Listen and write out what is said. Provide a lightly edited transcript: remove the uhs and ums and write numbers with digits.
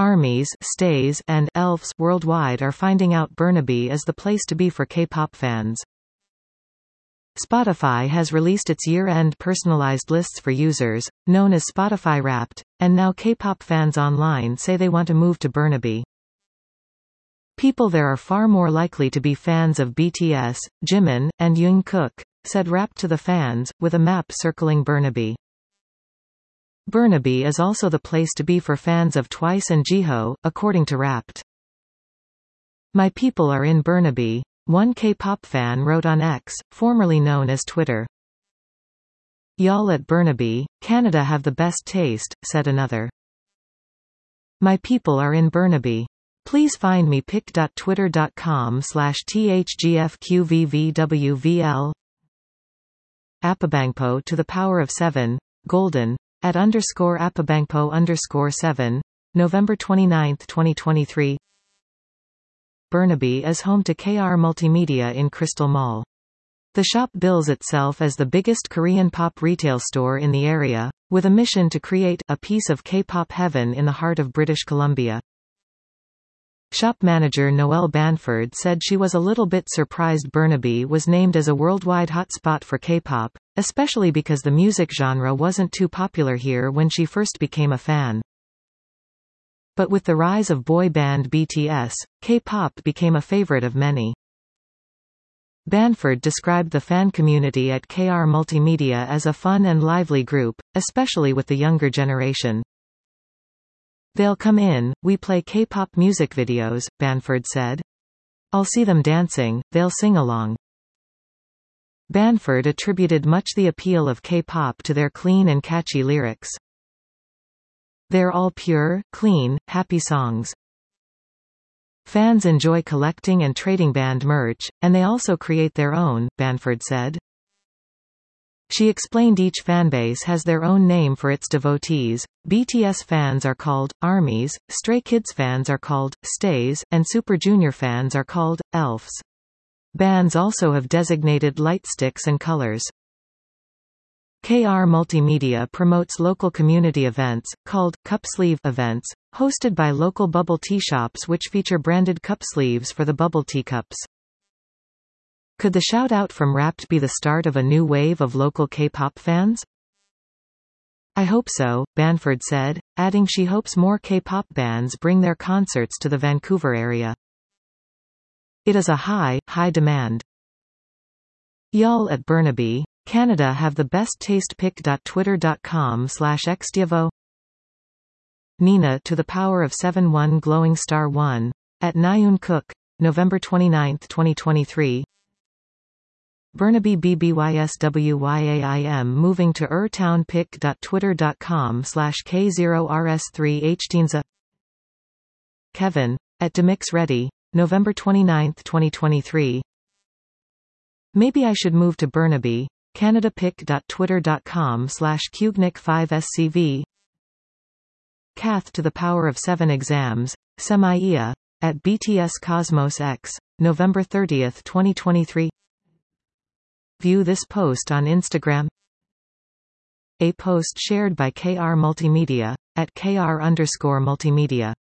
armies, stays, and elves worldwide are finding out Burnaby is the place to be for K-pop fans. Spotify has released its year-end personalized lists for users, known as Spotify Wrapped, and now K-pop fans online say they want to move to Burnaby. People there are far more likely to be fans of BTS, Jimin, and Jungkook, said Wrapped to the fans, with a map circling Burnaby. Burnaby is also the place to be for fans of Twice and Jihyo, according to Wrapped. My people are in Burnaby, one K-pop fan wrote on X, formerly known as Twitter. Y'all at Burnaby, Canada have the best taste, said another. My people are in Burnaby. Please find me pic.twitter.com/thgfqvvwvl. Apabangpo to the power of 7, Golden, @_Apabangpo_7, November 29, 2023. Burnaby is home to KR Multimedia in Crystal Mall. The shop bills itself as the biggest Korean pop retail store in the area, with a mission to create a piece of K-pop heaven in the heart of British Columbia. Shop manager Noelle Banford said she was a little bit surprised Burnaby was named as a worldwide hotspot for K-pop, especially because the music genre wasn't too popular here when she first became a fan. But with the rise of boy band BTS, K-pop became a favorite of many. Banford described the fan community at KR Multimedia as a fun and lively group, especially with the younger generation. They'll come in, we play K-pop music videos, Banford said. I'll see them dancing, they'll sing along. Banford attributed much the appeal of K-pop to their clean and catchy lyrics. They're all pure, clean, happy songs. Fans enjoy collecting and trading band merch, and they also create their own, Banford said. She explained each fanbase has their own name for its devotees. BTS fans are called armies, Stray Kids fans are called stays, and Super Junior fans are called elves. Bands also have designated light sticks and colors. KR Multimedia promotes local community events, called Cup Sleeve events, hosted by local bubble tea shops which feature branded cup sleeves for the bubble tea cups. Could the shout-out from Wrapped be the start of a new wave of local K-pop fans? I hope so, Banford said, adding she hopes more K-pop bands bring their concerts to the Vancouver area. It is a high demand. Y'all at Burnaby, Canada have the best taste pic.twitter.com/xdiavo. Nina to the power of 7 glowing star 1, @Nyun November 29, 2023. Burnaby BBYSWYAIM moving to town pic.twitter.com/K0RS3Hteenza. Kevin, @DemixReady, November 29, 2023. Maybe I should move to Burnaby, Canada pic.twitter.com/Qgnic5SCV. Kath to the power of 7 exams, Semi-IA, @BTS Cosmos X, November 30, 2023. View this post on Instagram. A post shared by KR Multimedia, @KR_Multimedia.